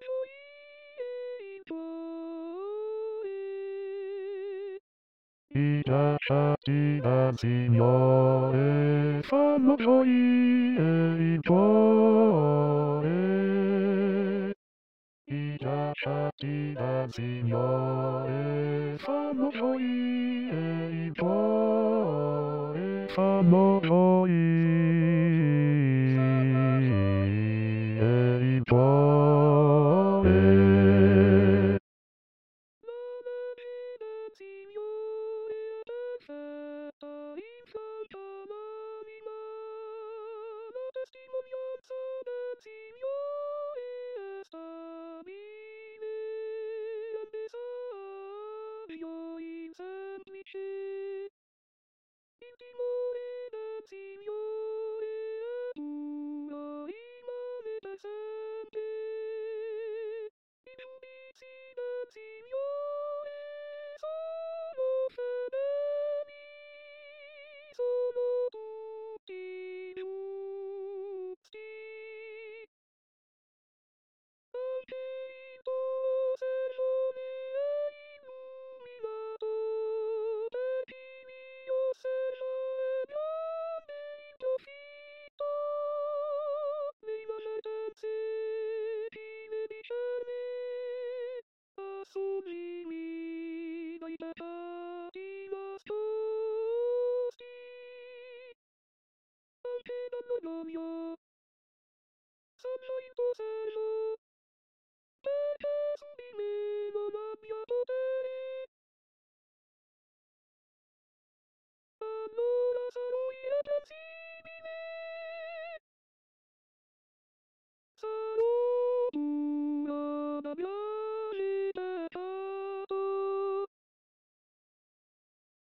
I lasciati dal Signore fanno gioire il cuore. I lasciati dal Signore fanno gioire il cuore, fanno gioire il cuore. La legge del Signore è perfetta, infanta l'anima. La testimonianza del Signore è stabile, il messaggio semplice. Il timore del Signore è puro, immane per sempre. I giudizi del Signore sono fedeli, sono tutti giusti. Anche il tuo servone è illuminato, per chi mi osserva è grande il profitto. Le sentenze piene di cerne assorbimi dai peccati nascosti, anche dall'orgoglio. Sanno il tuo servo.